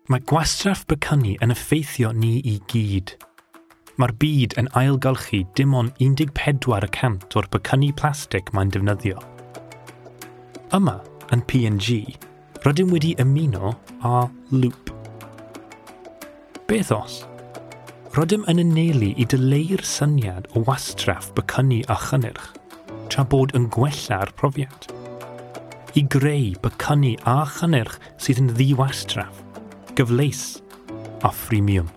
Mae gwastraff bycynu yn effeithio ni I gyd. Mae'r byd yn ailgylchu dim ond 14% o'r bycynu plastig mae'n defnyddio. Yma, yn P&G, rydym wedi ymuno â Loop. Beth os? Rydym yn anelu I dyleu'r syniad o wastraff bycynu a chynnyrch, tra bod yn gwella'r profiad. I greu bycynu a chynnyrch sydd yn ddi-wastraff, gyfleus a freemium.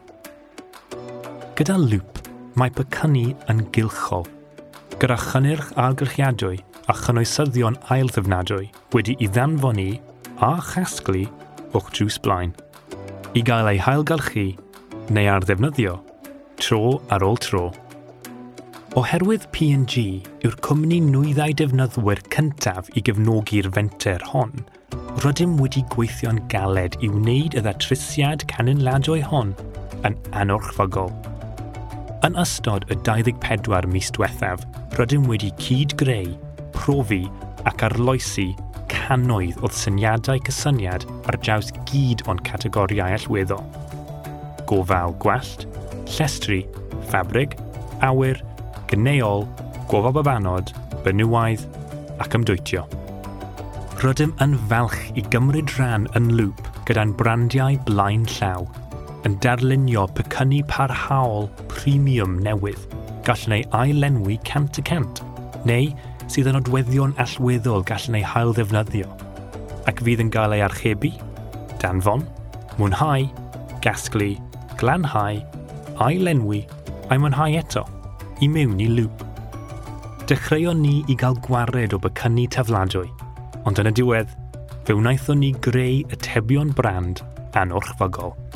Gyda Loop, mae bycynu yn gylchol, gyda chynnyrch ailgylchiadwy a chynwysyddion ailddyfnadwy wedi I ddanfonni a chasglu o'ch drws blaen, I gael ei hailgylchu neu ar ddefnyddio, tro ar ôl tro. Oherwydd P&G yw'r cwmni nwyddau defnyddwyr cyntaf I gefnogi'r fenter hon, rydym wedi gweithio'n galed I wneud y ddatrisiad canynladwy hon yn anorchfygol. Yn ystod y 24 mis diwethaf, rydym wedi cyd-greu, profi ac arloesi cannoedd o syniadau cysyniad ar draws gyd o'n categoriau allweddol. Gofal gwallt, llestri, ffabrig, awyr, gneol, gofal babanod, benywaidd ac ymdwytio. Rydym yn falch I gymryd rhan yn Loop gyda'n brandiau blaen llaw, yn darlunio bycynu parhaol premium newydd, gallen ei ailenwi 100%, neu sydd yn nodweddion allweddol gallen ei hail ddefnyddio, ac fydd yn gael ei archebu, danfon, mwynhau, gasglu, glanhau, ailenwi a'i mwynhau eto, I mewn I Loop. Dechreuon ni I gael gwared o bycynu tafladwy, ond yn y diwedd, fe wnaethon ni greu atebion brand anorchfygol.